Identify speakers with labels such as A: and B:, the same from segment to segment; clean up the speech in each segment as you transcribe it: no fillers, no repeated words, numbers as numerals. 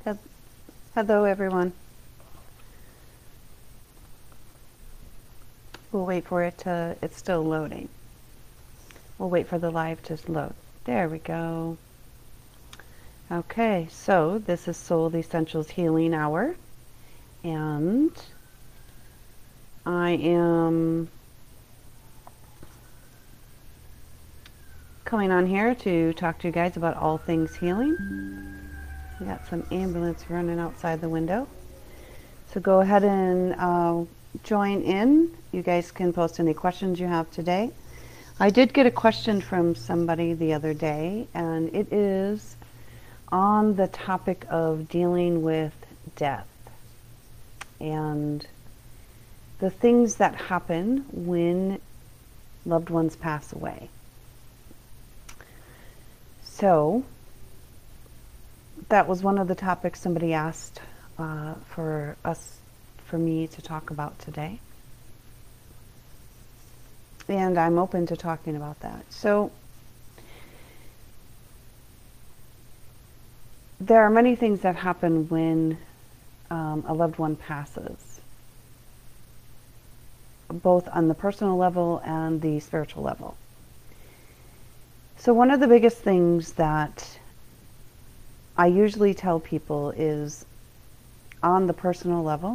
A: Hel- Hello, everyone. We'll wait for it to, it's still loading. We'll wait for the live to load. There we go. Okay, so this is Soul Essentials Healing Hour, and I am coming on here to talk to you guys about all things healing. We got some ambulance running outside the window. So go ahead and join in. You guys can post any questions you have today. I did get a question from somebody the other day, and it is on the topic of dealing with death and the things that happen when loved ones pass away. So that was one of the topics somebody asked for me to talk about today. And I'm open to talking about that. So there are many things that happen when a loved one passes, both on the personal level and the spiritual level. So one of the biggest things that I usually tell people is, on the personal level,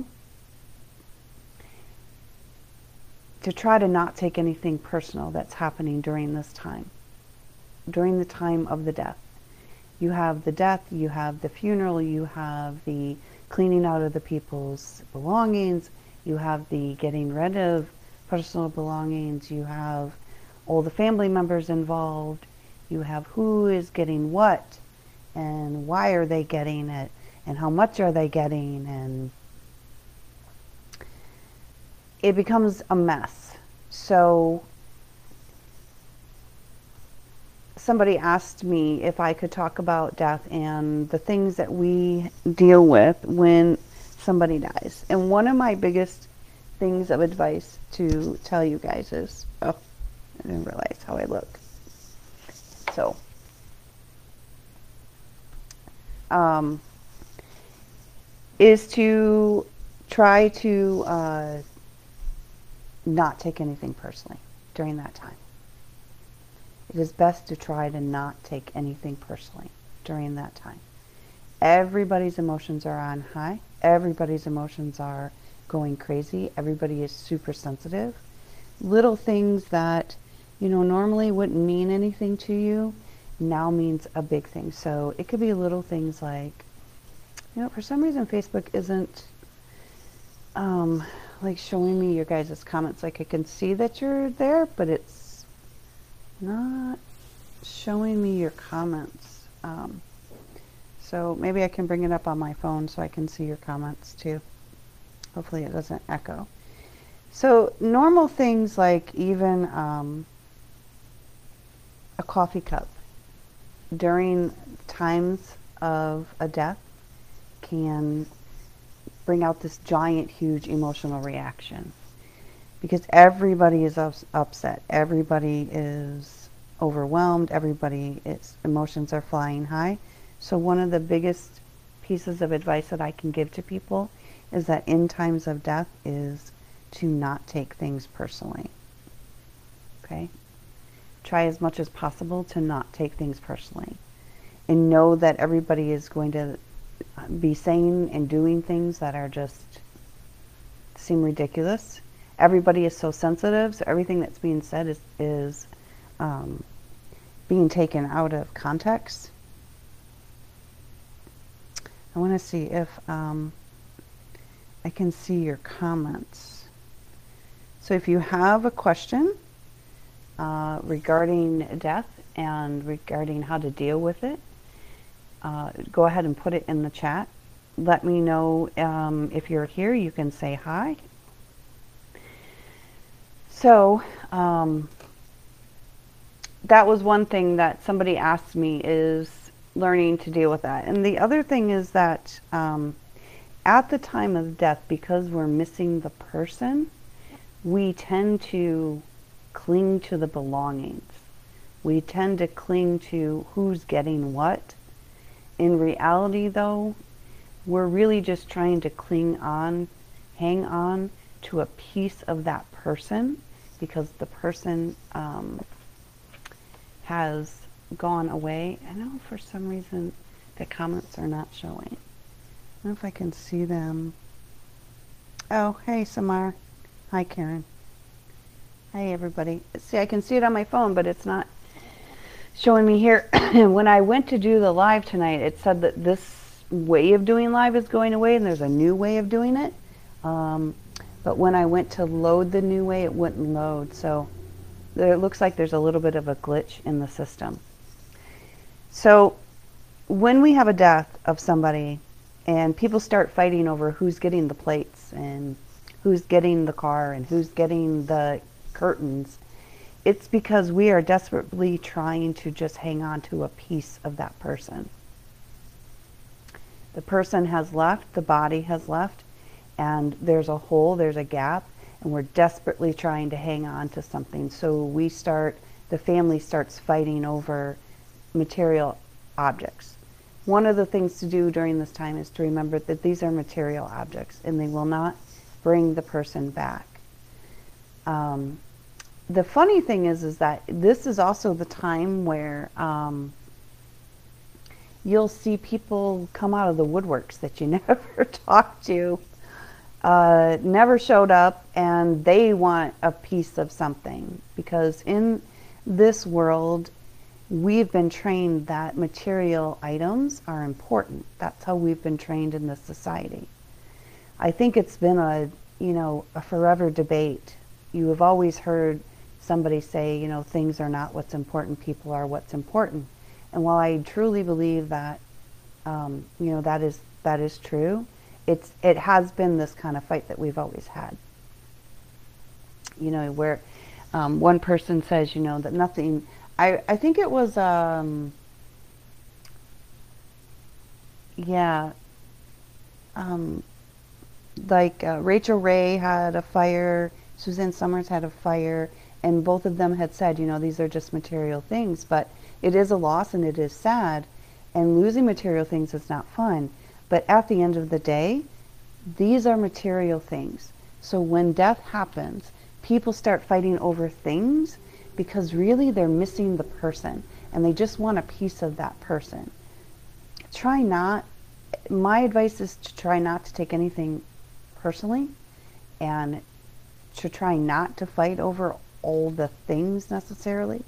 A: to try to not take anything personal that's happening during this time, during the time of the death. You have the death, you have the funeral, you have the cleaning out of the people's belongings, you have the getting rid of personal belongings, you have all the family members involved, you have who is getting what, and why are they getting it, and how much are they getting, and it becomes a mess. So somebody asked me if I could talk about death and the things that we deal with when somebody dies. And one of my biggest things of advice to tell you guys is, oh, I didn't realize how I look. So, is to try to not take anything personally during that time. It is best to try to not take anything personally during that time. Everybody's emotions are on high. Everybody's emotions are going crazy. Everybody is super sensitive. Little things that, normally wouldn't mean anything to you now means a big thing. So it could be little things like, for some reason Facebook isn't like showing me your guys' comments. Like I can see that you're there, but it's not showing me your comments. So maybe I can bring it up on my phone so I can see your comments too. Hopefully it doesn't echo. So normal things like even a coffee cup during times of a death can bring out this giant, huge emotional reaction because everybody is upset. Everybody is overwhelmed. Its emotions are flying high. So one of the biggest pieces of advice that I can give to people is that in times of death is to not take things personally. Okay? Try as much as possible to not take things personally. And know that everybody is going to be saying and doing things that are just seem ridiculous. Everybody is so sensitive, so everything that's being said is being taken out of context. I want to see if I can see your comments. So if you have a question regarding death and regarding how to deal with it, go ahead and put it in the chat. Let me know if you're here. You can say hi. So that was one thing that somebody asked me, is learning to deal with that. And the other thing is that at the time of death, because we're missing the person, we tend to cling to the belongings. We tend to cling to who's getting what. In reality, though, we're really just trying to hang on to a piece of that person because the person has gone away. I know for some reason the comments are not showing. I don't know if I can see them. Oh, hey, Samar. Hi, Karen. Hey, everybody. See, I can see it on my phone, but it's not showing me here. When I went to do the live tonight, it said that this way of doing live is going away and there's a new way of doing it. But when I went to load the new way, it wouldn't load. So it looks like there's a little bit of a glitch in the system. So when we have a death of somebody and people start fighting over who's getting the plates and who's getting the car and who's getting the curtains, it's because we are desperately trying to just hang on to a piece of that person. The person has left, the body has left, and there's a hole, there's a gap, and we're desperately trying to hang on to something. So the family starts fighting over material objects. One of the things to do during this time is to remember that these are material objects and they will not bring the person back. The funny thing is that this is also the time where you'll see people come out of the woodworks that you never talked to, never showed up, and they want a piece of something. Because in this world, we've been trained that material items are important. That's how we've been trained in this society. I think it's been a forever debate. You have always heard somebody say, things are not what's important, people are what's important. And while I truly believe that, that is true, it has been this kind of fight that we've always had. Where one person says, that nothing. I think it was, Rachel Ray had a fire, Suzanne Summers had a fire, and both of them had said, these are just material things, but it is a loss and it is sad, and losing material things is not fun. But at the end of the day, these are material things. So when death happens, people start fighting over things because really they're missing the person and they just want a piece of that person. My advice is to try not to take anything personally and to try not to fight over all the things necessarily.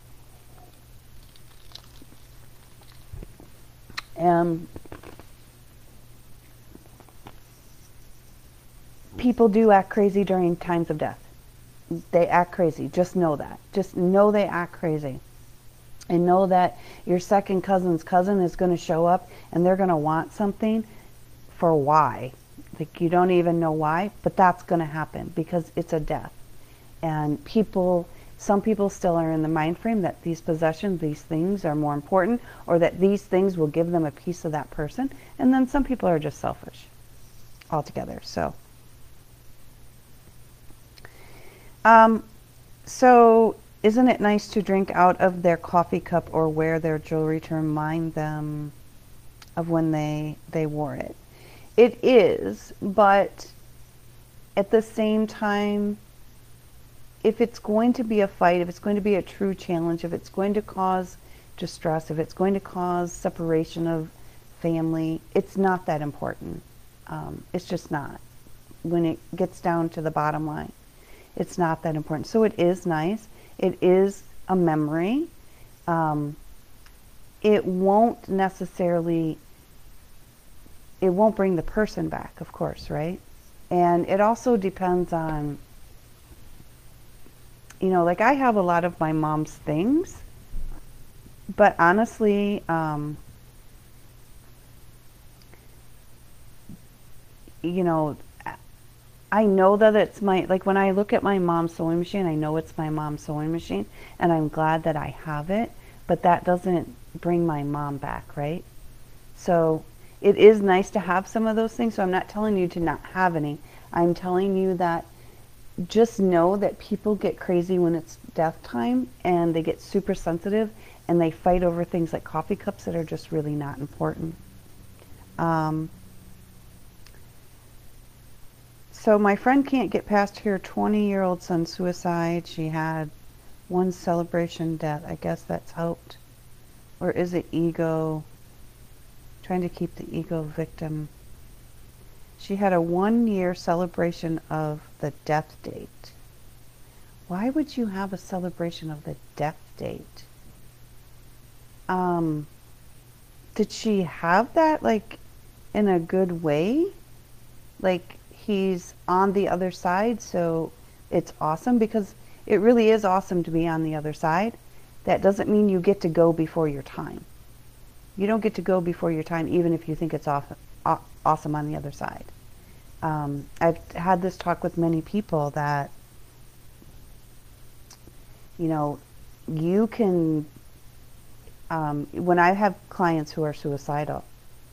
A: People do act crazy during times of death. They act crazy. Just know that. Just know they act crazy. And know that your second cousin's cousin is going to show up and they're going to want something for why. Like, you don't even know why, but that's going to happen because it's a death. And some people still are in the mind frame that these possessions, these things are more important, or that these things will give them a piece of that person. And then some people are just selfish altogether. So isn't it nice to drink out of their coffee cup or wear their jewelry to remind them of when they wore it? It is, but at the same time, if it's going to be a fight, if it's going to be a true challenge, if it's going to cause distress, if it's going to cause separation of family, it's not that important. It's just not. When it gets down to the bottom line, it's not that important. So it is nice. It is a memory. It won't bring the person back, of course, right? And it also depends on, like I have a lot of my mom's things, but honestly, I know that it's like when I look at my mom's sewing machine, I know it's my mom's sewing machine, and I'm glad that I have it, but that doesn't bring my mom back, right? So it is nice to have some of those things, so I'm not telling you to not have any. I'm telling you that just know that people get crazy when it's death time, and they get super sensitive, and they fight over things like coffee cups that are just really not important. So my friend can't get past her 20-year-old son's suicide. She had one celebration death. I guess that's helped. Or is it ego? Trying to keep the ego victim. She had a 1-year celebration of the death date. Why would you have a celebration of the death date? Did she have that like in a good way? Like he's on the other side, so it's awesome, because it really is awesome to be on the other side. That doesn't mean you get to go before your time. You don't get to go before your time, even if you think it's awesome on the other side. I've had this talk with many people that, you know, you can, when I have clients who are suicidal,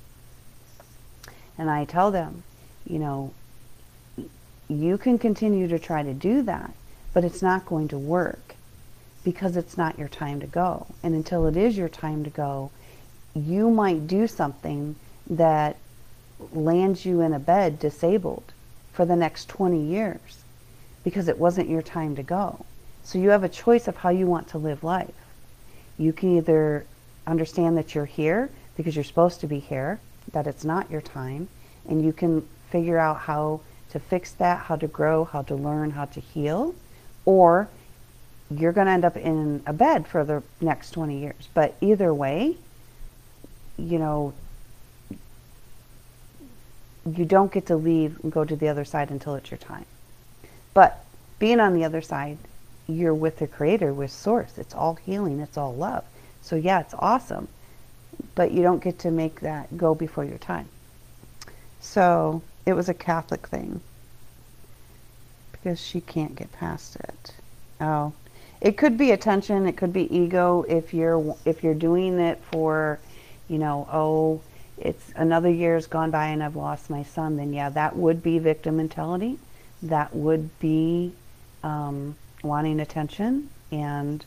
A: and I tell them, you know, you can continue to try to do that, but it's not going to work because it's not your time to go. And until it is your time to go, you might do something that lands you in a bed disabled for the next 20 years because it wasn't your time to go. So you have a choice of how you want to live life. You can either understand that you're here because you're supposed to be here, that it's not your time, and you can figure out how to fix that, how to grow, how to learn, how to heal, or you're going to end up in a bed for the next 20 years. But either way, you know, you don't get to leave and go to the other side until it's your time. But being on the other side, you're with the Creator, with Source. It's all healing, it's all love. So yeah, it's awesome. But you don't get to make that go before your time. So it was a Catholic thing because she can't get past it. Oh, it could be attention, it could be ego. If you're doing it for, you know, oh, it's another year's gone by and I've lost my son, then yeah, that would be victim mentality. That would be wanting attention, and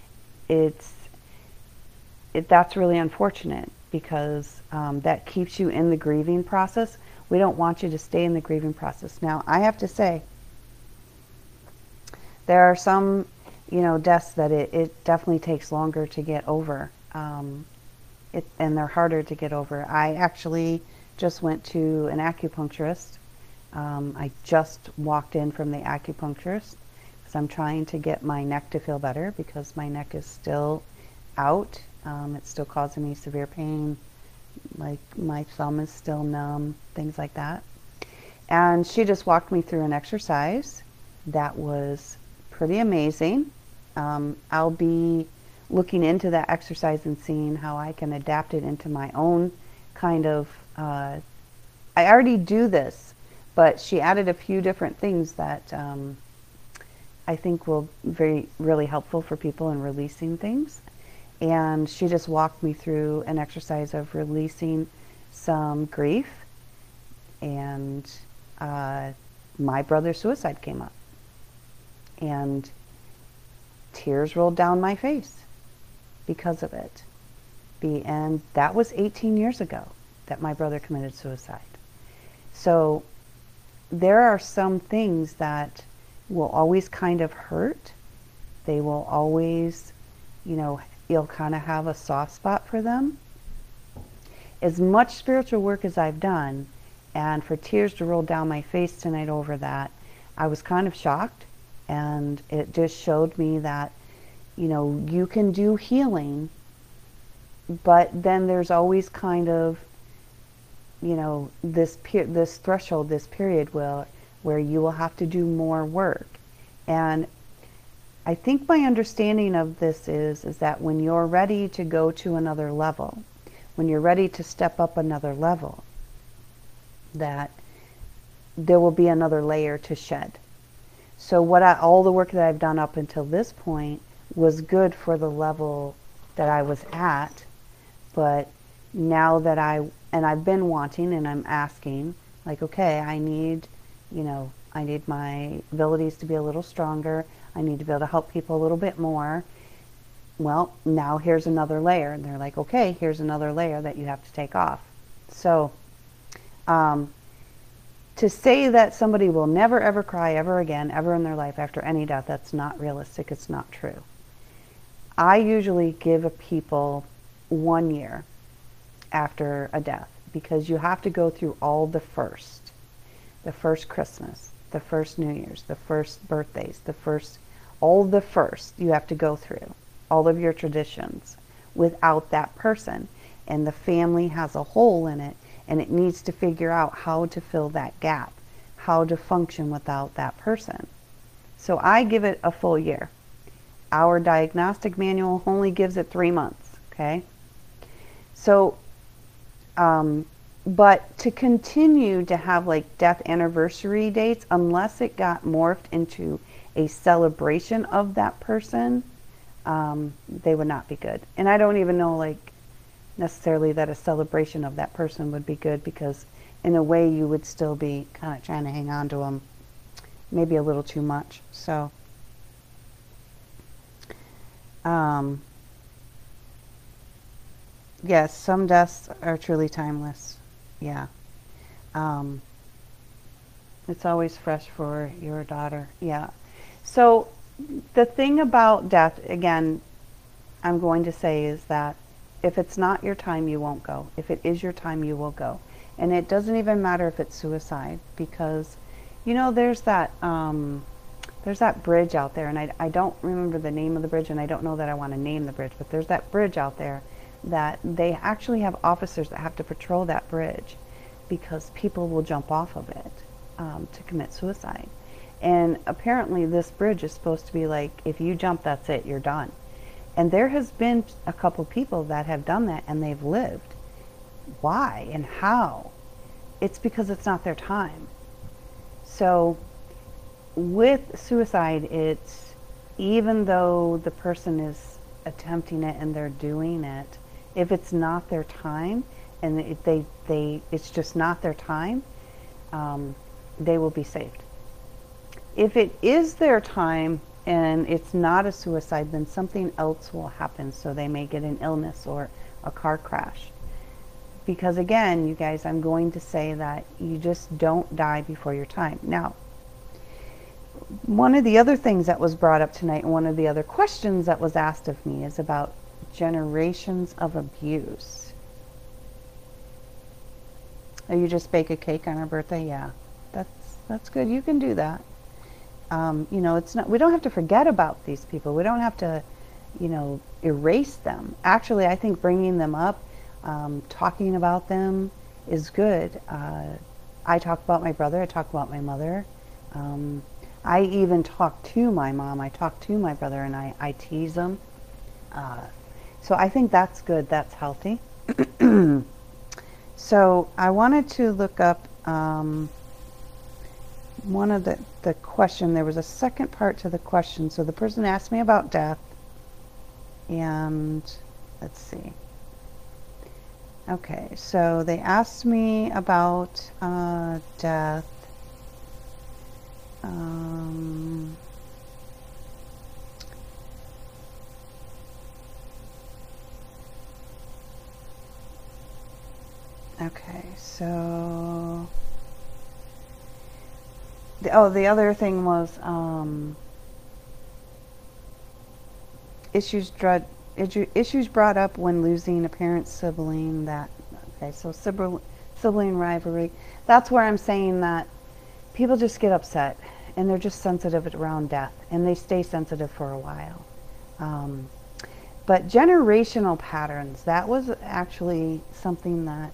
A: that's really unfortunate because that keeps you in the grieving process. We don't want you to stay in the grieving process. Now, I have to say, there are some, you know, deaths that it definitely takes longer to get over. And they're harder to get over. I actually just went to an acupuncturist. I just walked in from the acupuncturist because I'm trying to get my neck to feel better because my neck is still out. It's still causing me severe pain. Like my thumb is still numb, things like that. And she just walked me through an exercise that was pretty amazing. I'll be looking into that exercise and seeing how I can adapt it into my own kind of, I already do this, but she added a few different things that I think will be really helpful for people in releasing things. And she just walked me through an exercise of releasing some grief, and my brother's suicide came up. And tears rolled down my face because of it. And that was 18 years ago that my brother committed suicide. So there are some things that will always kind of hurt. They will always, you know, you'll kind of have a soft spot for them. As much spiritual work as I've done, and for tears to roll down my face tonight over that, I was kind of shocked. And it just showed me that, you know, you can do healing, but then there's always kind of, you know, this threshold, this period where you will have to do more work. And I think my understanding of this is that when you're ready to go to another level, when you're ready to step up another level, that there will be another layer to shed. So all the work that I've done up until this point was good for the level that I was at, but now that I've been wanting and I'm asking, like, okay, I need my abilities to be a little stronger. I need to be able to help people a little bit more. Well, now here's another layer. And they're like, okay, here's another layer that you have to take off. So To say that somebody will never ever cry ever again, ever in their life after any death, that's not realistic. It's not true. I usually give people 1 year after a death, because you have to go through all the first Christmas, the first New Year's, the first birthdays, all the first you have to go through, all of your traditions without that person. And the family has a hole in it, and it needs to figure out how to fill that gap, how to function without that person. So I give it a full year. Our diagnostic manual only gives it 3 months, okay? So, but to continue to have like death anniversary dates, unless it got morphed into a celebration of that person, they would not be good. And I don't even know like necessarily that a celebration of that person would be good, because in a way you would still be kind of trying to hang on to them maybe a little too much. So yes, some deaths are truly timeless. Yeah. It's always fresh for your daughter. Yeah. So the thing about death, again, I'm going to say is that if it's not your time, you won't go. If it is your time, you will go. And it doesn't even matter if it's suicide, because, you know, there's that bridge out there, and I don't remember the name of the bridge, and I don't know that I want to name the bridge, but there's that bridge out there that they actually have officers that have to patrol that bridge, because people will jump off of it to commit suicide. And apparently this bridge is supposed to be like, if you jump, that's it, you're done. And there has been a couple people that have done that, and they've lived. Why and how? It's because it's not their time. So with suicide, it's, even though the person is attempting it and they're doing it, if it's not their time, and it's just not their time, they will be saved. If it is their time and it's not a suicide, then something else will happen. So they may get an illness or a car crash. Because again, you guys, I'm going to say that you just don't die before your time. Now, one of the other things that was brought up tonight, and one of the other questions that was asked of me, is about generations of abuse. Oh, you just bake a cake on her birthday? Yeah, that's good. You can do that. You know, it's not, we don't have to forget about these people. We don't have to, you know, erase them. Actually, I think bringing them up, talking about them is good. I talk about my brother. I talk about my mother. I even talk to my mom. I talk to my brother, and I tease them. So I think that's good. That's healthy. So I wanted to look up one of the question. There was a second part to the question. So the person asked me about death, and let's see. Okay, so they asked me about death. Okay, so the other thing was issues brought up when losing a parent, sibling. That, okay, so sibling rivalry. That's where I'm saying that people just get upset, and they're just sensitive around death, and they stay sensitive for a while. But generational patterns, that was actually something that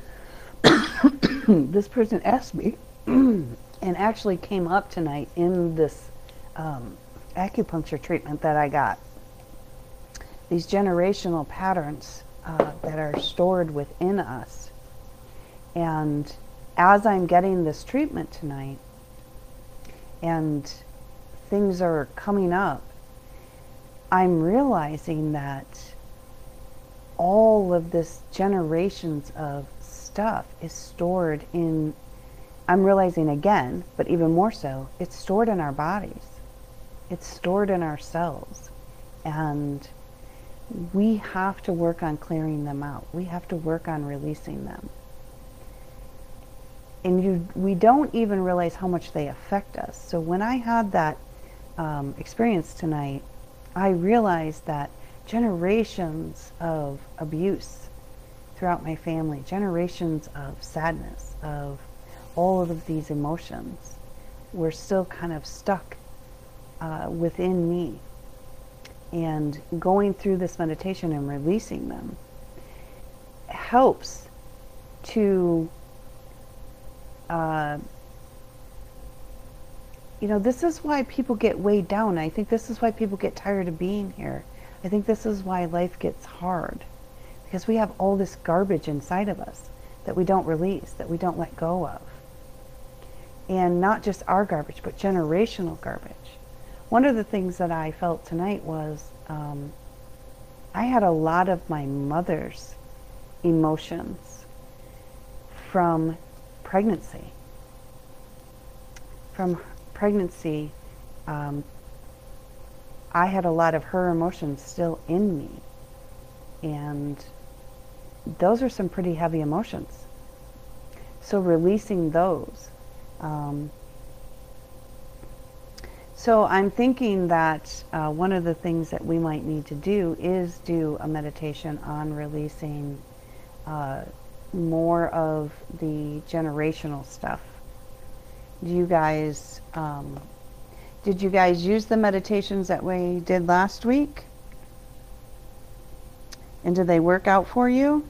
A: this person asked me and actually came up tonight in this acupuncture treatment that I got. These generational patterns that are stored within us. And as I'm getting this treatment tonight and things are coming up, I'm realizing that all of this generations of stuff is stored in, I'm realizing again, but even more so, it's stored in our bodies. It's stored in our cells. And we have to work on clearing them out. We have to work on releasing them. And we don't even realize how much they affect us. So when I had that experience tonight, I realized that generations of abuse throughout my family, generations of sadness, of all of these emotions, were still kind of stuck within me. And going through this meditation and releasing them helps to, this is why people get weighed down. I think this is why people get tired of being here. I think this is why life gets hard. Because we have all this garbage inside of us that we don't release, that we don't let go of. And not just our garbage, but generational garbage. One of the things that I felt tonight was I had a lot of my mother's emotions from pregnancy. From pregnancy, I had a lot of her emotions still in me. And those are some pretty heavy emotions. So releasing those. So I'm thinking that one of the things that we might need to do is do a meditation on releasing more of the generational stuff. Did you guys use the meditations that we did last week? And did they work out for you?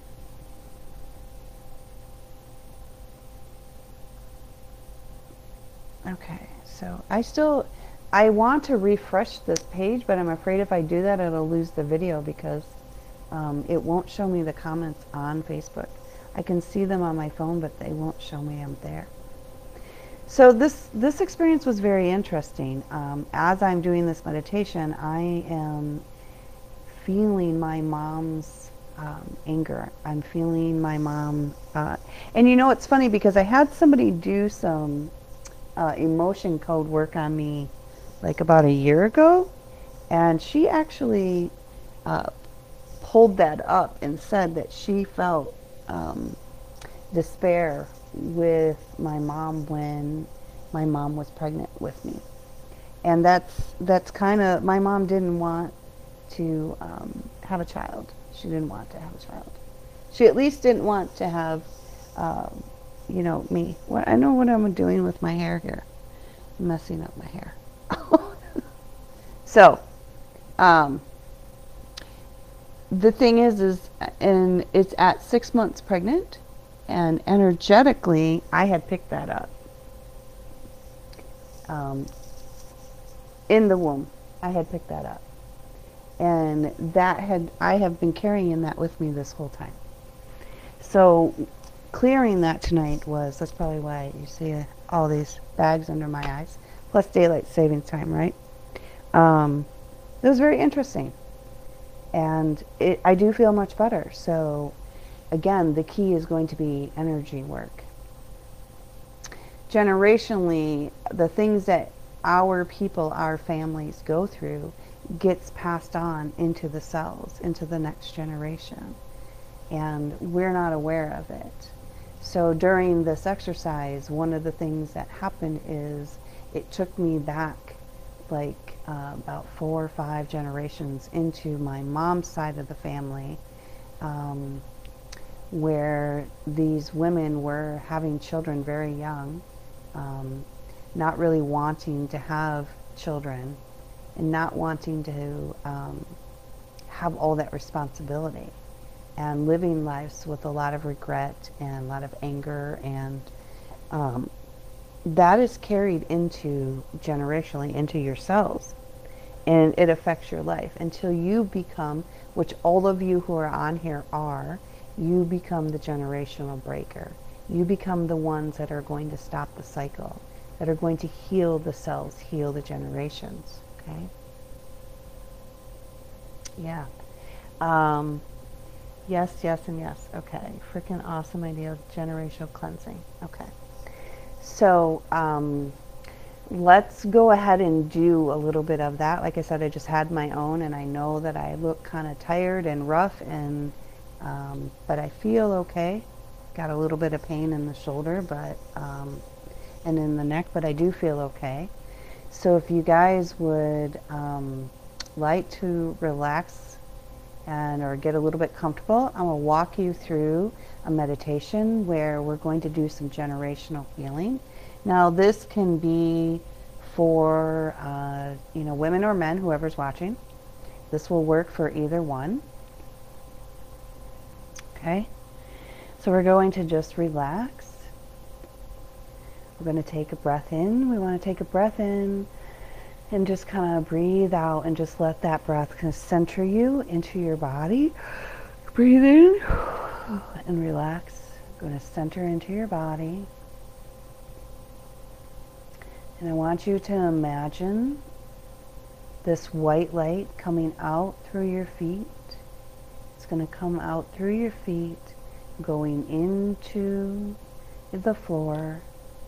A: Okay, so I want to refresh this page, but I'm afraid if I do that, it'll lose the video because it won't show me the comments on Facebook. I can see them on my phone, but they won't show me them there. So this experience was very interesting. As I'm doing this meditation, I am feeling my mom's anger. I'm feeling my mom, and it's funny because I had somebody do some emotion code work on me like about a year ago, and she actually pulled that up and said that she felt despair with my mom when my mom was pregnant with me. And that's kind of, my mom didn't want to have a child. She didn't want to have a child. She at least didn't want to have me. I know what I'm doing with my hair here. I'm messing up my hair. So, the thing is, and it's at 6 months pregnant, and energetically, I had picked that up. In the womb, I had picked that up. And I have been carrying that with me this whole time. So, clearing that tonight that's probably why you see all these bags under my eyes, plus daylight savings time, right? It was very interesting. And I do feel much better. So, again, the key is going to be energy work. Generationally, the things that our people, our families go through gets passed on into the cells, into the next generation. And we're not aware of it. So during this exercise, one of the things that happened is it took me back like about 4 or 5 generations into my mom's side of the family, where these women were having children very young, not really wanting to have children, and not wanting to have all that responsibility, and living lives with a lot of regret and a lot of anger, and that is carried into generationally into your cells, and it affects your life until you become, which all of you who are on here are, you become the generational breaker. You become the ones that are going to stop the cycle, that are going to heal the cells, heal the generations. Okay? Yeah. Yes, yes, and yes. Okay. Freaking awesome idea of generational cleansing. Okay. So, let's go ahead and do a little bit of that. Like I said, I just had my own, and I know that I look kind of tired and rough, and but I feel okay. got a little bit of pain in the shoulder, but and in the neck, but I do feel okay. So if you guys would like to relax and or get a little bit comfortable, I'm going to walk you through a meditation where we're going to do some generational healing. Now this can be for women or men, whoever's watching. This will work for either one. Okay, so we're going to just relax. We're going to take a breath in. We want to take a breath in and just kind of breathe out and just let that breath kind of center you into your body. Breathe in and relax. Going to center into your body. And I want you to imagine this white light coming out through your feet. It's going to come out through your feet, going into the floor,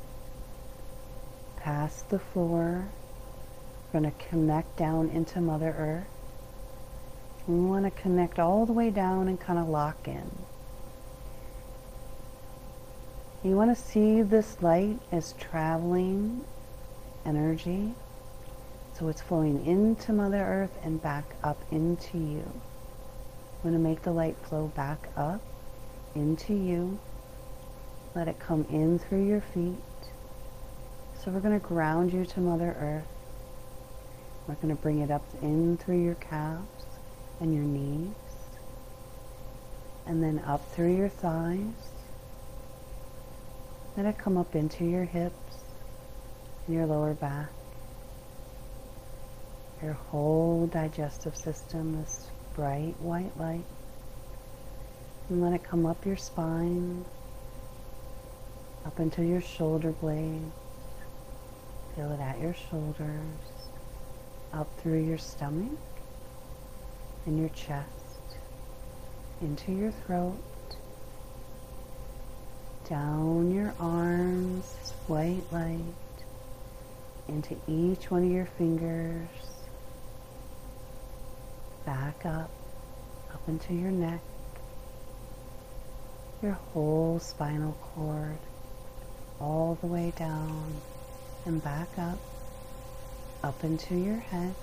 A: past the floor. We're going to connect down into Mother Earth. We want to connect all the way down and kind of lock in. You want to see this light as traveling energy. So it's flowing into Mother Earth and back up into you. I'm going to make the light flow back up into you. Let it come in through your feet. So we're going to ground you to Mother Earth. We're going to bring it up in through your calves and your knees. And then up through your thighs. Let it come up into your hips and your lower back. Your whole digestive system, this bright white light. And let it come up your spine, up into your shoulder blades. Feel it at your shoulders, up through your stomach and your chest, into your throat, down your arms, white light, into each one of your fingers, back up into your neck, your whole spinal cord, all the way down and back up into your head.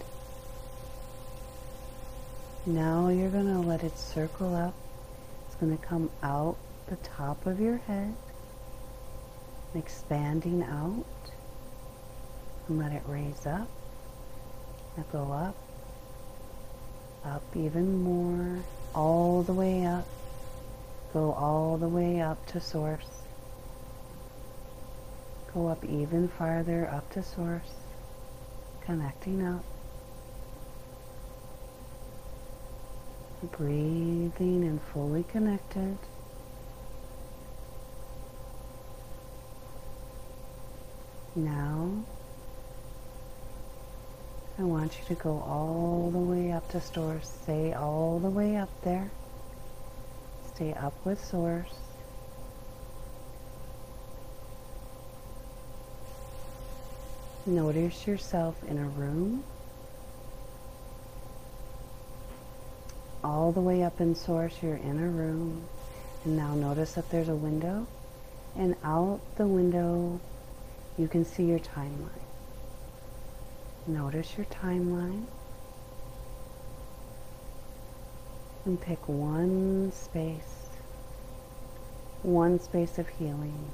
A: Now you're going to let it circle up. It's going to come out the top of your head, expanding out, and let it raise up, and go up even more, all the way up, go all the way up to source, go up even farther up to source, connecting up, breathing and fully connected. Now I want you to go all the way up to source. Stay all the way up there. Stay up with source. Notice yourself in a room. All the way up in source, you're in a room. And now notice that there's a window. And out the window, you can see your timeline. Notice your timeline. And pick one space of healing.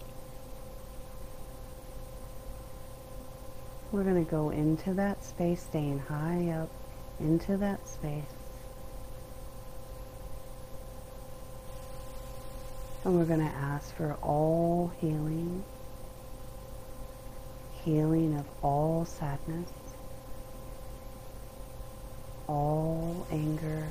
A: We're going to go into that space, staying high up into that space. And we're going to ask for all healing, healing of all sadness, all anger,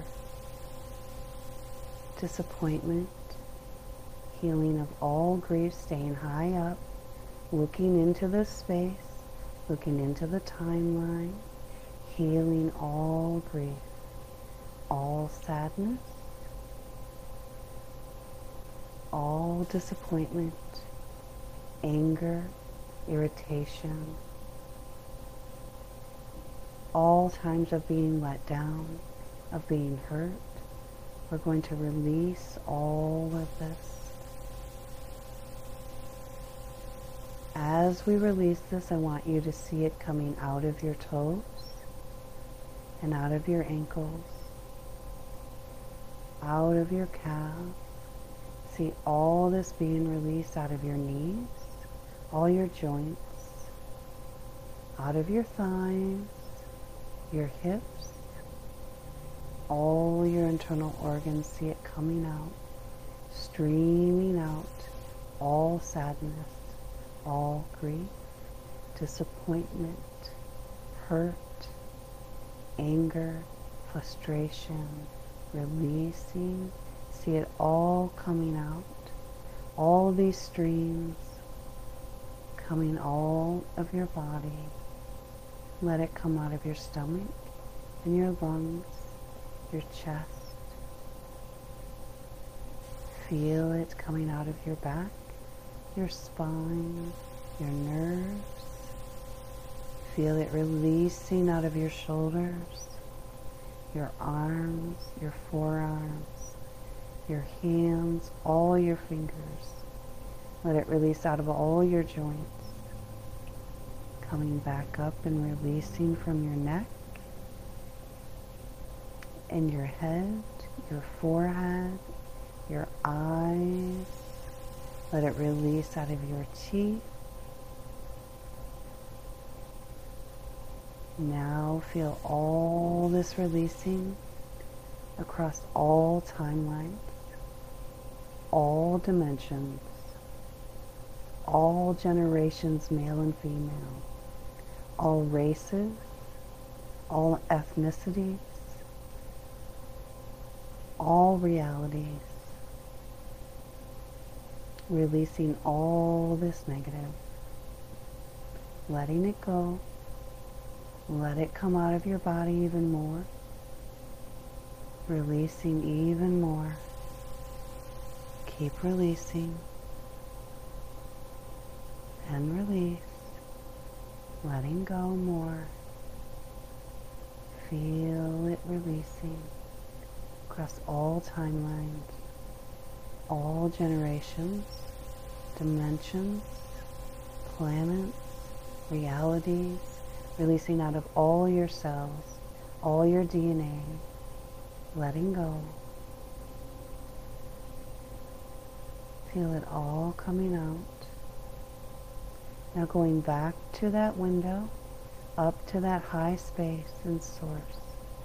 A: disappointment, healing of all grief, staying high up, looking into this space, looking into the timeline, healing all grief, all sadness, all disappointment, anger, irritation, all times of being let down, of being hurt. We're going to release all of this. as we release this, I want you to see it coming out of your toes and out of your ankles, out of your calf. See all this being released out of your knees, all your joints, out of your thighs, your hips, all your internal organs. See it coming out, streaming out, all sadness, all grief, disappointment, hurt, anger, frustration, releasing. See it all coming out, all these streams coming all of your body. Let it come out of your stomach and your lungs, your chest. Feel it coming out of your back, your spine, your nerves. Feel it releasing out of your shoulders, your arms, your forearms, your hands, all your fingers. Let it release out of all your joints. Coming back up and releasing from your neck and your head, your forehead, your eyes. Let it release out of your teeth. Now feel all this releasing across all timelines, all dimensions, all generations, male and female, all races, all ethnicities, all realities. Releasing all this negative, letting it go. Let it come out of your body even more. Releasing even more. Keep releasing. And release. Letting go more. Feel it releasing across all timelines, all generations, dimensions, planets, realities. Releasing out of all your cells, all your DNA, letting go. Feel it all coming out. Now going back to that window, up to that high space and source.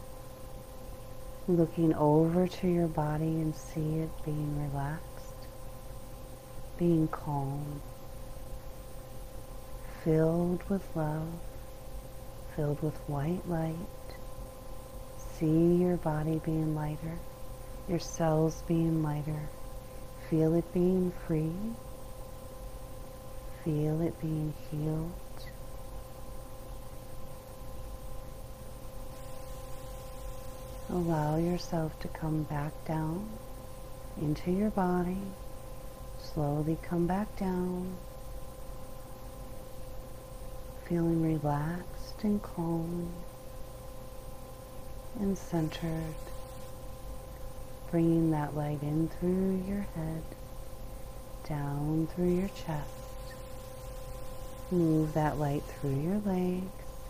A: Looking over to your body and see it being relaxed, being calm, filled with love, filled with white light. See your body being lighter, your cells being lighter. Feel it being free. Feel it being healed. Allow yourself to come back down into your body. Slowly come back down. Feeling relaxed and calm and centered. Bringing that light in through your head, down through your chest. Move that light through your legs,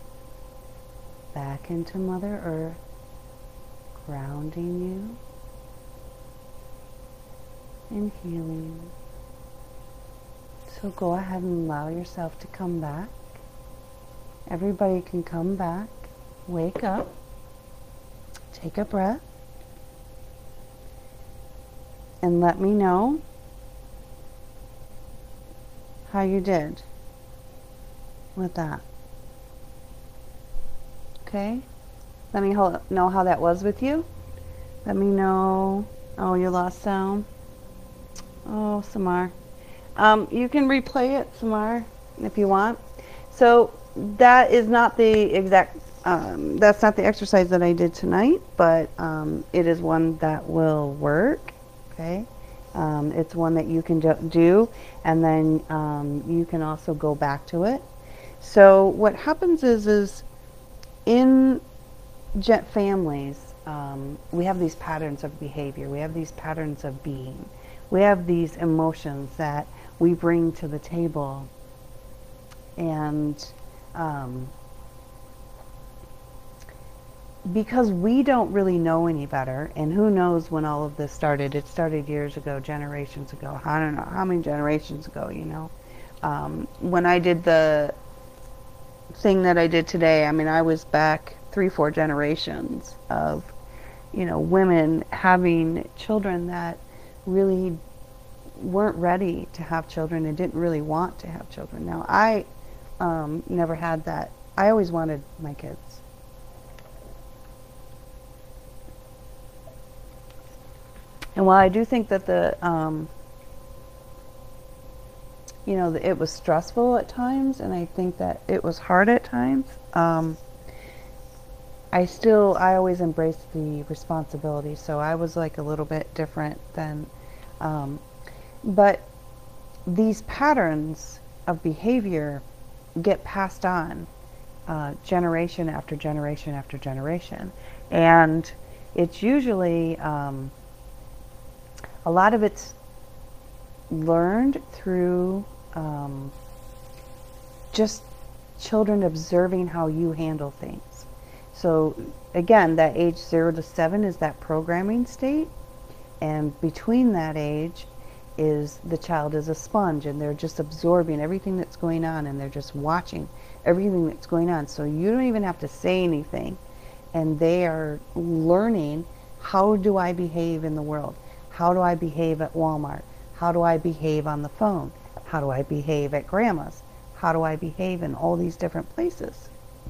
A: back into Mother Earth, grounding you and healing. So go ahead and allow yourself to come back. Everybody can come back, wake up, take a breath, and let me know how you did with that. Okay? Let me know how that was with you. Let me know. Oh, you lost sound. Oh, Samar. You can replay it, Samar, if you want. So that is not the exact, that's not the exercise that I did tonight, but it is one that will work. Okay? It's one that you can do, and then you can also go back to it. So what happens is in families, we have these patterns of behavior. We have these patterns of being. We have these emotions that we bring to the table And um, because we don't really know any better, and who knows when all of this started. It started years ago, generations ago. I don't know how many generations ago, you know. When I did the thing that I did today, I mean, I was back 3, 4 generations of, you know, women having children that really weren't ready to have children and didn't really want to have children. Now, I never had that. I always wanted my kids. And while I do think that you know, it was stressful at times, and I think that it was hard at times, I always embraced the responsibility. So I was like a little bit different than, but these patterns of behavior get passed on generation after generation after generation. And it's usually, a lot of it's learned through just children observing how you handle things. So again, that age 0 to 7 is that programming state, and between that age is the child is a sponge, and they're just absorbing everything that's going on, and they're just watching everything that's going on. So you don't even have to say anything, and they are learning, how do I behave in the world? How do I behave at Walmart? How do I behave on the phone? How do I behave at grandma's? How do I behave in all these different places?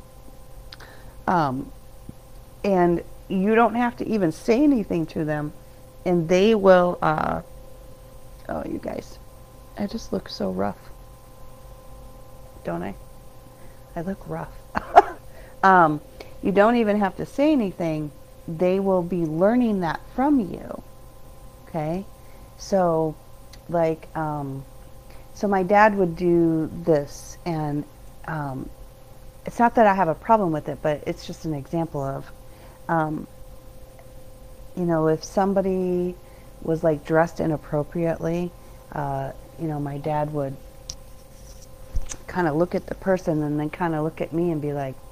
A: And you don't have to even say anything to them, and they will, oh, you guys, I just look so rough, don't I? I look rough. You don't even have to say anything. They will be learning that from you. Okay? So, like, so my dad would do this, and it's not that I have a problem with it, but it's just an example of, you know, if somebody was like dressed inappropriately, you know, my dad would kind of look at the person and then kind of look at me and be like,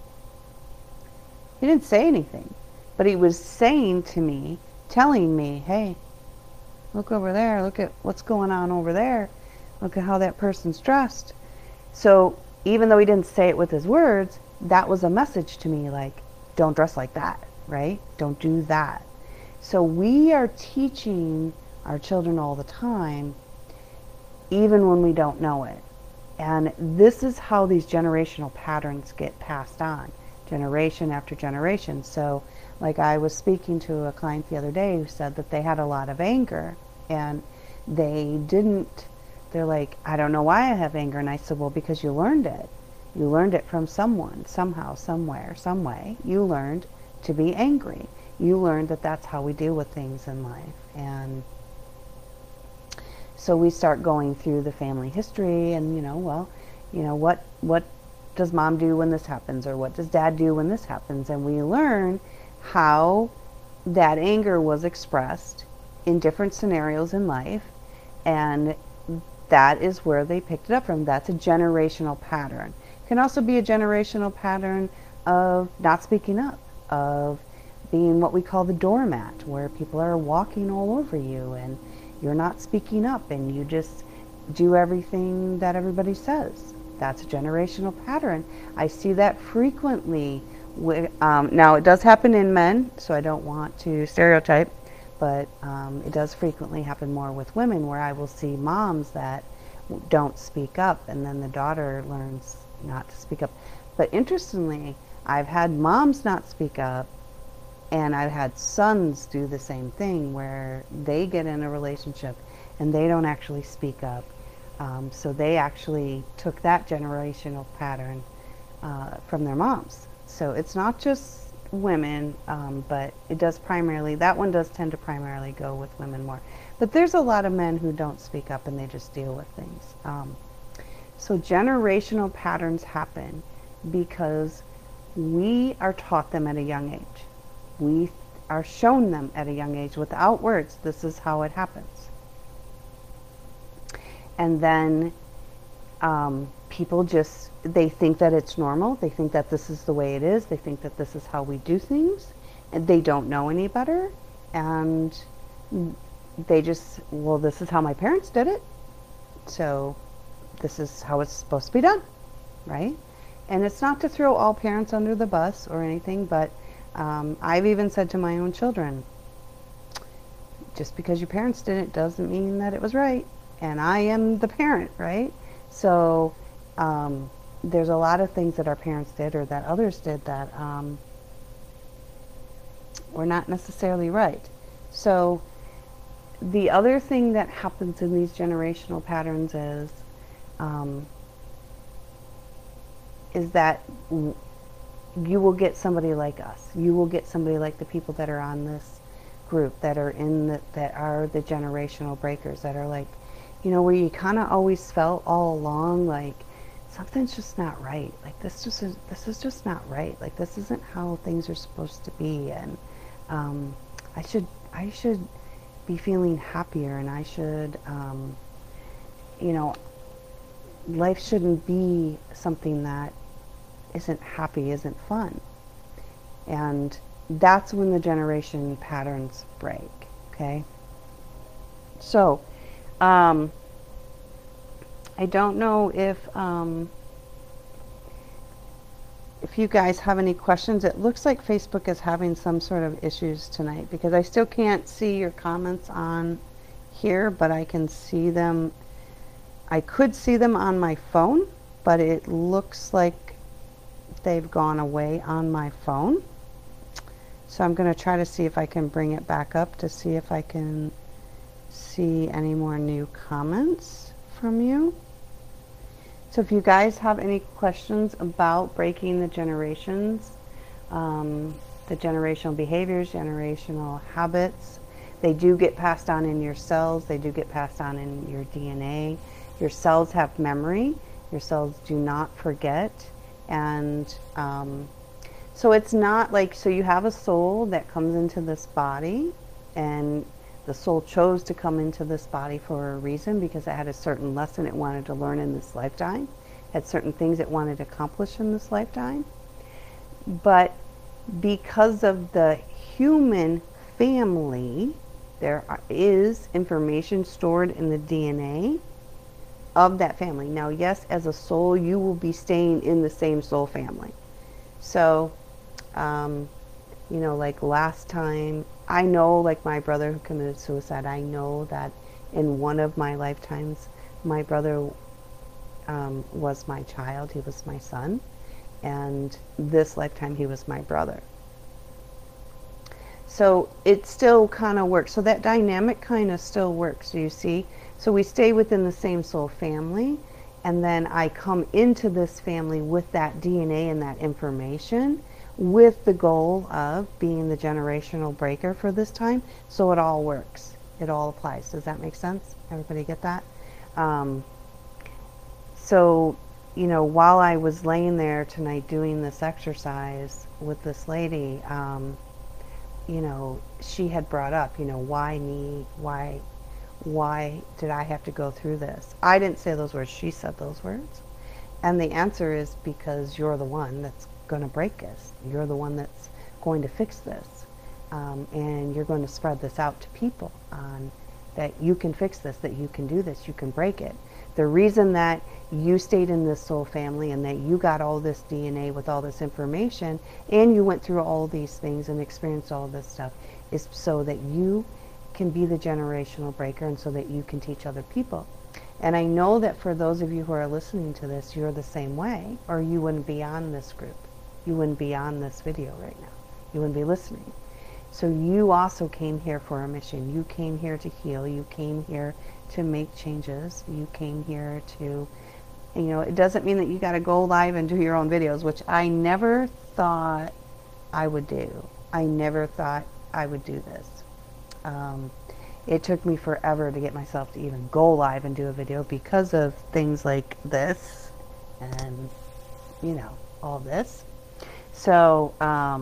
A: he didn't say anything, but he was saying to me, telling me, hey, look over there, look at what's going on over there, look at how that person's dressed. So even though he didn't say it with his words, that was a message to me, like, don't dress like that, right? Don't do that. So we are teaching our children all the time, even when we don't know it. And this is how these generational patterns get passed on, generation after generation. So like I was speaking to a client the other day who said that they had a lot of anger, and they're like, I don't know why I have anger. And I said, well, because you learned it. You learned it from someone, somehow, somewhere, some way. You learned to be angry. You learned that that's how we deal with things in life. And so we start going through the family history, and, you know, well, you know, what does mom do when this happens, or what does dad do when this happens? And we learn how that anger was expressed in different scenarios in life, and that is where they picked it up from. That's a generational pattern. It can also be a generational pattern of not speaking up, of being what we call the doormat, where people are walking all over you and you're not speaking up and you just do everything that everybody says. That's a generational pattern. I see that frequently. Now, it does happen in men, so I don't want to stereotype, but it does frequently happen more with women, where I will see moms that don't speak up, and then the daughter learns not to speak up. But interestingly, I've had moms not speak up, and I've had sons do the same thing, where they get in a relationship and they don't actually speak up. So they actually took that generational pattern from their moms. So it's not just women, but it does primarily, that one does tend to primarily go with women more. But there's a lot of men who don't speak up and they just deal with things. So generational patterns happen because we are taught them at a young age. We are shown them at a young age without words. This is how it happens. And then people just, they think that it's normal. They think that this is the way it is. They think that this is how we do things. And they don't know any better. And they just, well, this is how my parents did it. So this is how it's supposed to be done, right? And it's not to throw all parents under the bus or anything, but I've even said to my own children, just because your parents did it doesn't mean that it was right. And I am the parent, right? So there's a lot of things that our parents did or that others did that were not necessarily right. So the other thing that happens in these generational patterns is that you will get somebody like us. You will get somebody like the people that are on this group, that are that are the generational breakers, that are like, you know, where you kind of always felt all along like something's just not right. Like this is just not right. Like this isn't how things are supposed to be. And I should be feeling happier, and I should, you know, life shouldn't be something that isn't happy, isn't fun. And that's when the generation patterns break, okay? So, I don't know if you guys have any questions. It looks like Facebook is having some sort of issues tonight because I still can't see your comments on here, but I can see them. I could see them on my phone, but it looks like they've gone away on my phone. So I'm going to try to see if I can bring it back up to see if I can see any more new comments from you. So if you guys have any questions about breaking the generations, the generational behaviors, generational habits, they do get passed on in your cells. They do get passed on in your DNA. Your cells have memory. Your cells do not forget. And so it's not like, so you have a soul that comes into this body, and the soul chose to come into this body for a reason because it had a certain lesson it wanted to learn in this lifetime, had certain things it wanted to accomplish in this lifetime. But because of the human family, there is information stored in the DNA of that family. Now, yes, as a soul, you will be staying in the same soul family. So, you know, like last time, I know, like my brother who committed suicide, I know that in one of my lifetimes, my brother was my child. He was my son. And this lifetime, he was my brother. So it still kind of works. So that dynamic kind of still works, you see. So we stay within the same soul family, and then I come into this family with that DNA and that information with the goal of being the generational breaker for this time. So it all works. It all applies. Does that make sense? Everybody get that? So, you know, while I was laying there tonight doing this exercise with this lady, you know, she had brought up, you know, why me? Why did I have to go through this? I didn't say those words. She said those words. And the answer is because you're the one that's going to break this. You're the one that's going to fix this. And you're going to spread this out to people that you can fix this, that you can do this, you can break it. The reason that you stayed in this soul family and that you got all this DNA with all this information and you went through all these things and experienced all this stuff is so that you can be the generational breaker and so that you can teach other people. And I know that for those of you who are listening to this, you're the same way, or you wouldn't be on this group. You wouldn't be on this video right now. You wouldn't be listening. So you also came here for a mission. You came here to heal. You came here to make changes. You came here to, you know, it doesn't mean that you got to go live and do your own videos, which I never thought I would do. I never thought I would do this. It took me forever to get myself to even go live and do a video because of things like this and, you know, all this. So,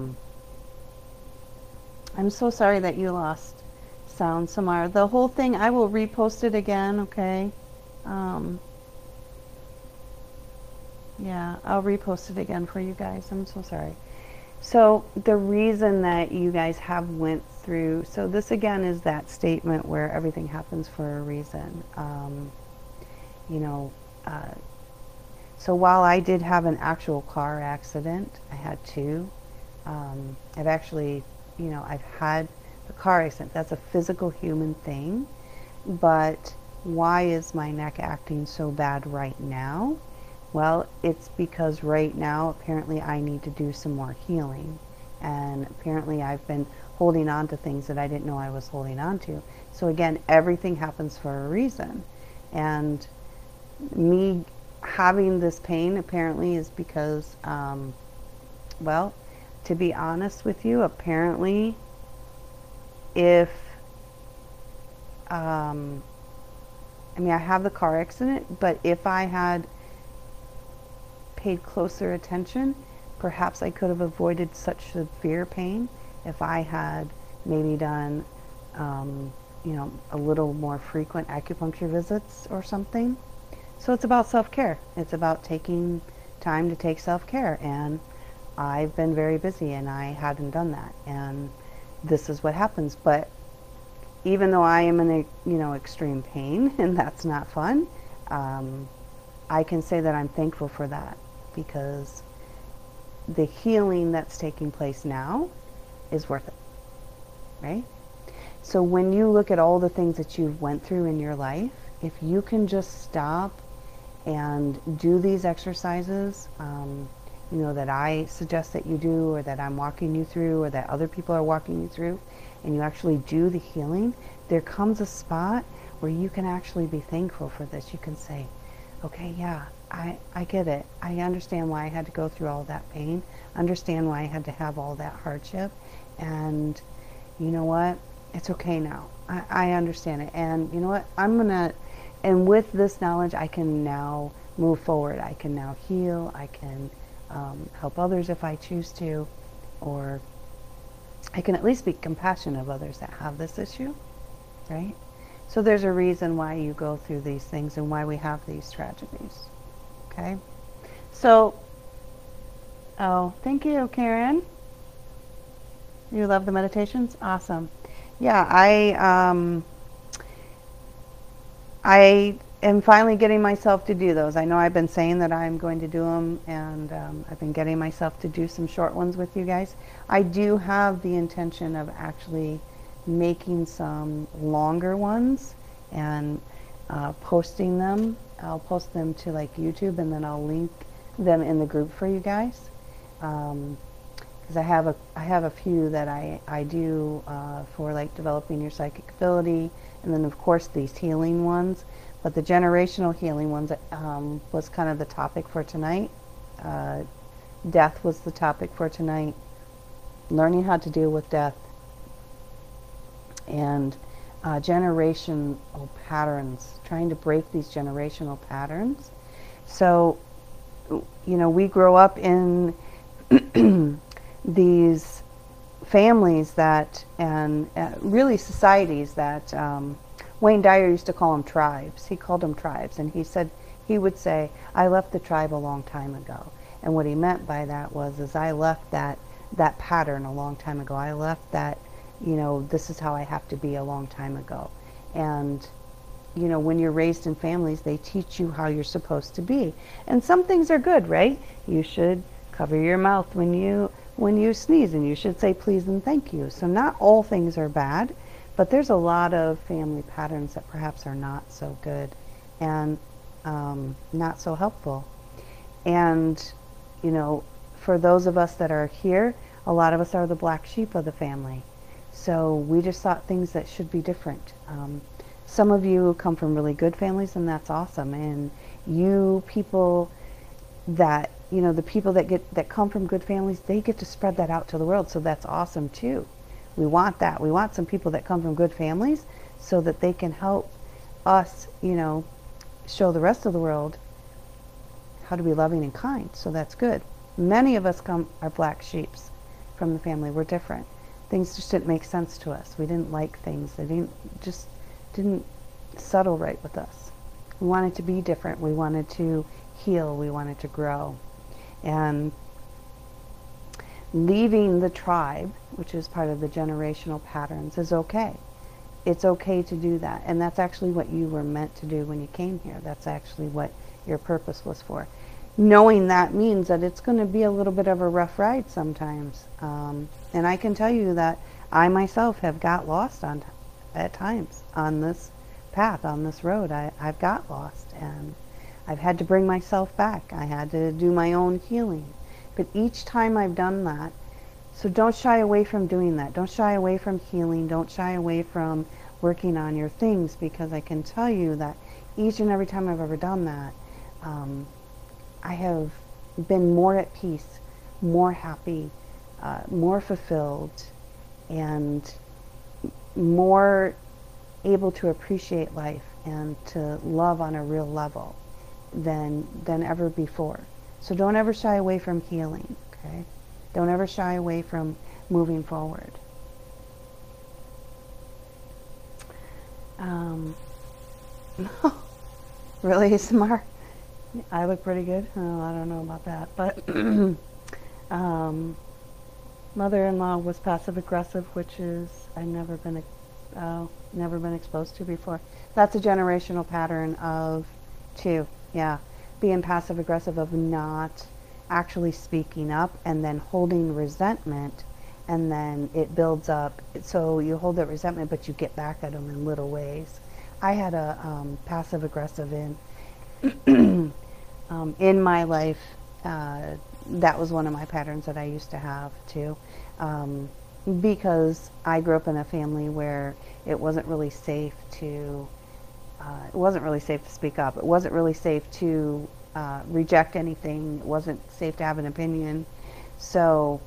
A: I'm so sorry that you lost sound, Samara. The whole thing, I will repost it again, okay? Yeah, I'll repost it again for you guys. I'm so sorry. So the reason that you guys have went through, so this again is that statement where everything happens for a reason. You know, uh, so while I did have an actual car accident, I had two. I've actually, I've had a car accident. That's a physical human thing. But why is my neck acting so bad right now? Well, it's because right now, apparently, I need to do some more healing. And apparently, I've been holding on to things that I didn't know I was holding on to. So, again, everything happens for a reason. And me having this pain apparently is because, well, to be honest with you, apparently, if, I have the car accident, but if I had paid closer attention, perhaps I could have avoided such severe pain if I had maybe done, a little more frequent acupuncture visits or something. So it's about self-care. It's about taking time to take self-care. And I've been very busy and I hadn't done that. And this is what happens. But even though I am in extreme pain and that's not fun, I can say that I'm thankful for that, because the healing that's taking place now is worth it, right? So when you look at all the things that you've went through in your life, if you can just stop and do these exercises, that I suggest that you do, or that I'm walking you through, or that other people are walking you through, and you actually do the healing, there comes a spot where you can actually be thankful for this. You can say, okay, yeah, I get it. I understand why I had to go through all that pain. Understand why I had to have all that hardship. And you know what? It's okay now. I understand it. And you know what? And with this knowledge, I can now move forward. I can now heal. I can help others if I choose to, or I can at least be compassionate of others that have this issue, right? So there's a reason why you go through these things and why we have these tragedies, okay? So, oh, thank you, Karen. You love the meditations? Awesome. Yeah, I am finally getting myself to do those. I know I've been saying that I'm going to do them, and I've been getting myself to do some short ones with you guys. I do have the intention of actually making some longer ones and posting them. I'll post them to like YouTube, and then I'll link them in the group for you guys. Because I have a few that I do for like developing your psychic ability, and then of course these healing ones. But the generational healing ones was kind of the topic for tonight. Death was the topic for tonight. Learning how to deal with death. And generational patterns, trying to break these generational patterns. So, we grow up in these families that, and really societies that, Wayne Dyer used to call them tribes. He called them tribes, and he would say, I left the tribe a long time ago. And what he meant by that was I left that pattern a long time ago. I left that, this is how I have to be a long time ago. And, when you're raised in families, they teach you how you're supposed to be. And some things are good, right? You should cover your mouth when you sneeze, and you should say please and thank you. So not all things are bad, but there's a lot of family patterns that perhaps are not so good and not so helpful. And, for those of us that are here, a lot of us are the black sheep of the family. So we just thought things that should be different. Some of you come from really good families, and that's awesome. And you people that, the people that come from good families, they get to spread that out to the world. So that's awesome too. We want that. We want some people that come from good families so that they can help us, show the rest of the world how to be loving and kind. So that's good. Many of us are black sheeps from the family. We're different. Things just didn't make sense to us. We didn't like things. They didn't settle right with us. We wanted to be different. We wanted to heal. We wanted to grow. And leaving the tribe, which is part of the generational patterns, is okay. It's okay to do that. And that's actually what you were meant to do when you came here. That's actually what your purpose was for. Knowing that means that it's going to be a little bit of a rough ride sometimes. And I can tell you that I myself have got lost at times on this path, on this road. I've got lost, and I've had to bring myself back. I had to do my own healing. But each time I've done that, so don't shy away from doing that. Don't shy away from healing. Don't shy away from working on your things, because I can tell you that each and every time I've ever done that, I have been more at peace, more happy, more fulfilled, and more able to appreciate life and to love on a real level than ever before. So don't ever shy away from healing, okay? Don't ever shy away from moving forward. Really, ASMR? I look pretty good. Oh, I don't know about that, but mother-in-law was passive-aggressive, which is I've never been exposed to before. That's a generational pattern of being passive-aggressive, of not actually speaking up, and then holding resentment, and then it builds up. So you hold that resentment, but you get back at them in little ways. I had a passive-aggressive in my life. That was one of my patterns that I used to have too, because I grew up in a family where it wasn't really safe to speak up. It wasn't really safe to reject anything. It wasn't safe to have an opinion. So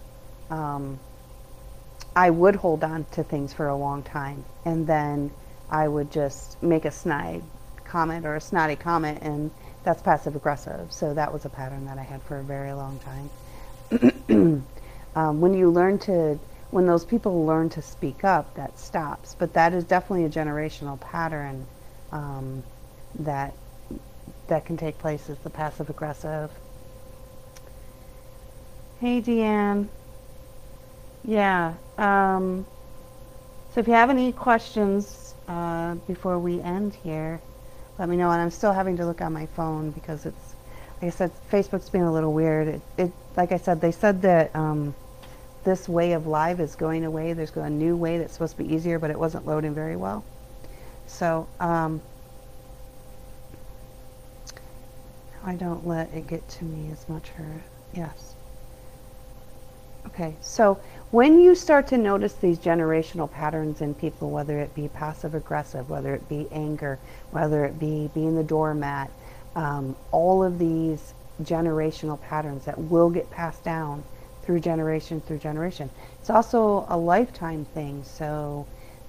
A: I would hold on to things for a long time, and then I would just make a snide comment or a snotty comment, and that's passive aggressive. So that was a pattern that I had for a very long time. When those people learn to speak up, that stops. But that is definitely a generational pattern that can take place, is the passive aggressive. Hey, Deanne. Yeah. So if you have any questions before we end here, let me know. And I'm still having to look on my phone because it's, like I said, Facebook's being a little weird. Like I said, they said that this way of live is going away. There's a new way that's supposed to be easier, but it wasn't loading very well. So I don't let it get to me as much. Yes. Okay, so when you start to notice these generational patterns in people, whether it be passive aggressive, whether it be anger, whether it be being the doormat, all of these generational patterns that will get passed down through generation. It's also a lifetime thing. So,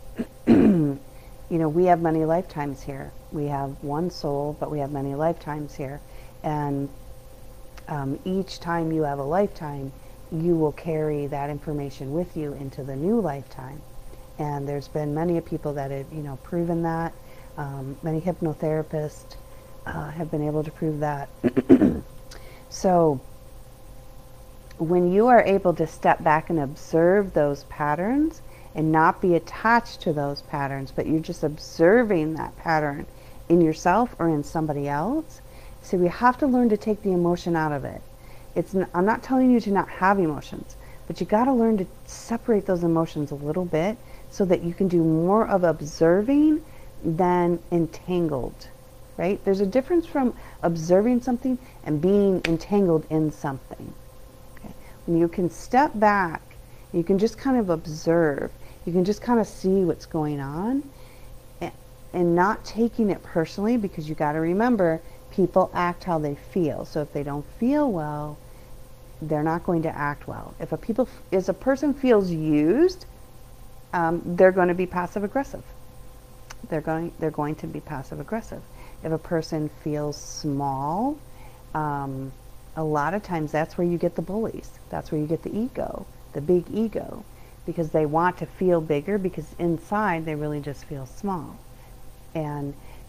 A: we have many lifetimes here. We have one soul, but we have many lifetimes here. And each time you have a lifetime, you will carry that information with you into the new lifetime. And there's been many people that have, proven that. Many hypnotherapists have been able to prove that. So when you are able to step back and observe those patterns and not be attached to those patterns, but you're just observing that pattern in yourself or in somebody else, so we have to learn to take the emotion out of it. I'm not telling you to not have emotions, but you got to learn to separate those emotions a little bit so that you can do more of observing than entangled, right? There's a difference from observing something and being entangled in something. Okay? When you can step back, you can just kind of observe, you can just kind of see what's going on and not taking it personally, because you got to remember, people act how they feel. So if they don't feel well, they're not going to act well. If a person feels used, they're going to be passive aggressive. They're going to be passive aggressive. If a person feels small, a lot of times that's where you get the bullies. That's where you get the ego, the big ego, because they want to feel bigger, because inside they really just feel small. And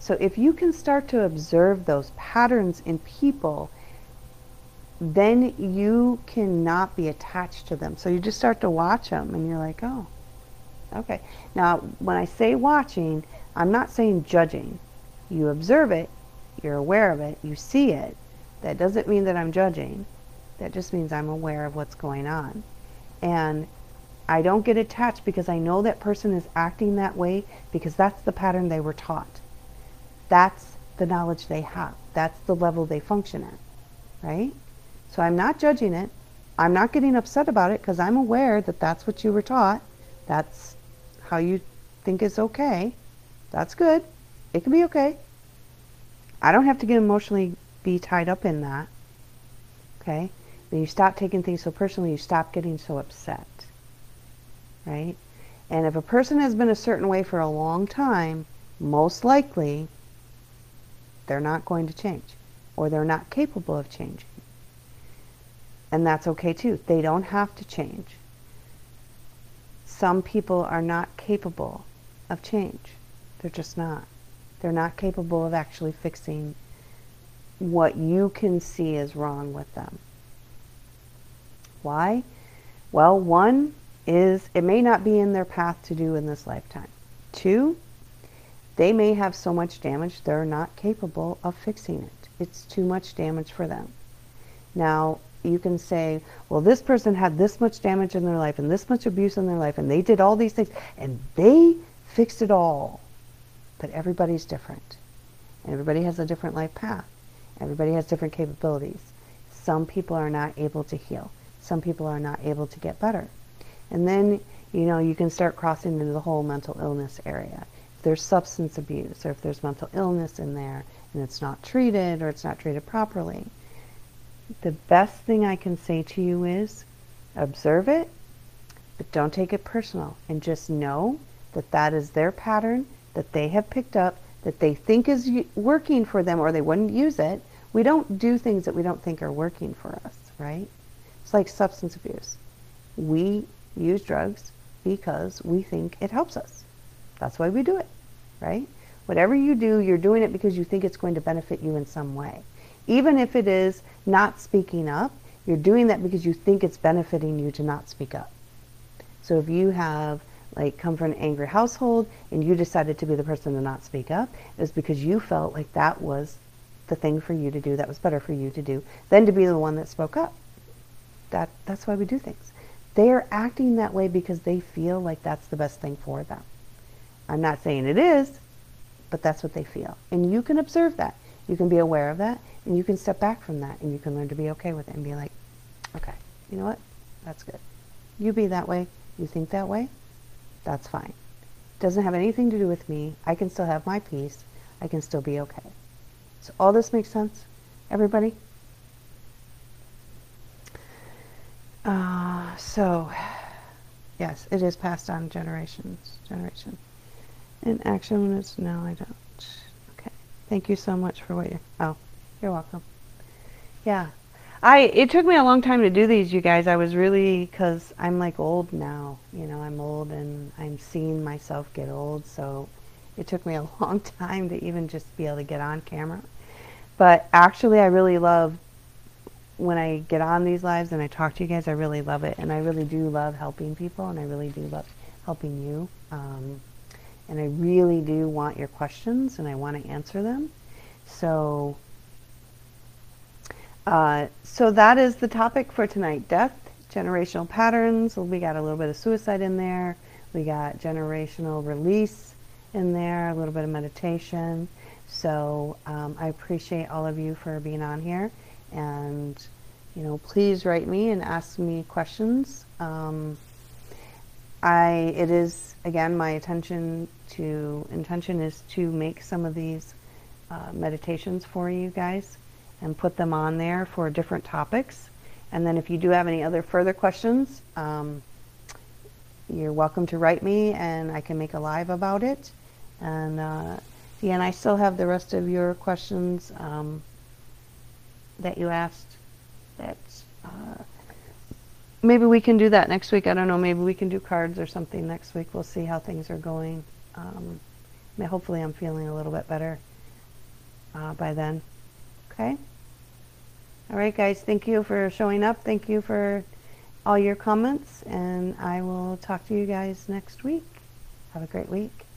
A: So if you can start to observe those patterns in people, then you cannot be attached to them. So you just start to watch them and you're like, oh, okay. Now, when I say watching, I'm not saying judging. You observe it, you're aware of it, you see it. That doesn't mean that I'm judging. That just means I'm aware of what's going on. And I don't get attached because I know that person is acting that way because that's the pattern they were taught. That's the knowledge they have. That's the level they function at, right? So I'm not judging it. I'm not getting upset about it because I'm aware that that's what you were taught. That's how you think is okay. That's good. It can be okay. I don't have to get emotionally be tied up in that. Okay? When you stop taking things so personally, you stop getting so upset. Right? And if a person has been a certain way for a long time, most likely they're not going to change, or they're not capable of changing. And that's okay too. They don't have to change. Some people are not capable of change. They're just not. They're not capable of actually fixing what you can see is wrong with them. Why? Well, one is it may not be in their path to do in this lifetime. Two, they may have so much damage they're not capable of fixing it. It's too much damage for them. Now, you can say, well, this person had this much damage in their life and this much abuse in their life and they did all these things and they fixed it all. But everybody's different. Everybody has a different life path. Everybody has different capabilities. Some people are not able to heal. Some people are not able to get better. And then, you can start crossing into the whole mental illness area. If there's substance abuse or if there's mental illness in there and it's not treated or it's not treated properly, the best thing I can say to you is observe it, but don't take it personal, and just know that that is their pattern that they have picked up, that they think is working for them, or they wouldn't use it. We don't do things that we don't think are working for us, right? It's like substance abuse. We use drugs because we think it helps us. That's why we do it, right? Whatever you do, you're doing it because you think it's going to benefit you in some way. Even if it is not speaking up, you're doing that because you think it's benefiting you to not speak up. So if you have come from an angry household and you decided to be the person to not speak up, it was because you felt like that was the thing for you to do, that was better for you to do, than to be the one that spoke up. That's why we do things. They are acting that way because they feel like that's the best thing for them. I'm not saying it is, but that's what they feel. And you can observe that. You can be aware of that, and you can step back from that, and you can learn to be okay with it and be like, okay, you know what? That's good. You be that way. You think that way. That's fine. Doesn't have anything to do with me. I can still have my peace. I can still be okay. So all this makes sense, everybody? So, yes, it is passed on generation. In action when it's, no, I don't. Okay. Thank you so much for what you're welcome. Yeah. It took me a long time to do these, you guys. I was really, because I'm old now. I'm old and I'm seeing myself get old. So it took me a long time to even just be able to get on camera. But actually, I really love when I get on these lives and I talk to you guys. I really love it. And I really do love helping people. And I really do love helping you. And I really do want your questions and I want to answer them. So that is the topic for tonight. Death, generational patterns. We got a little bit of suicide in there. We got generational release in there, a little bit of meditation. So I appreciate all of you for being on here. And, please write me and ask me questions. It is, again, my intention is to make some of these meditations for you guys and put them on there for different topics. And then if you do have any other further questions, you're welcome to write me and I can make a live about it. And I still have the rest of your questions that you asked. Maybe we can do that next week. I don't know. Maybe we can do cards or something next week. We'll see how things are going. Hopefully I'm feeling a little bit better by then. Okay? All right, guys. Thank you for showing up. Thank you for all your comments. And I will talk to you guys next week. Have a great week.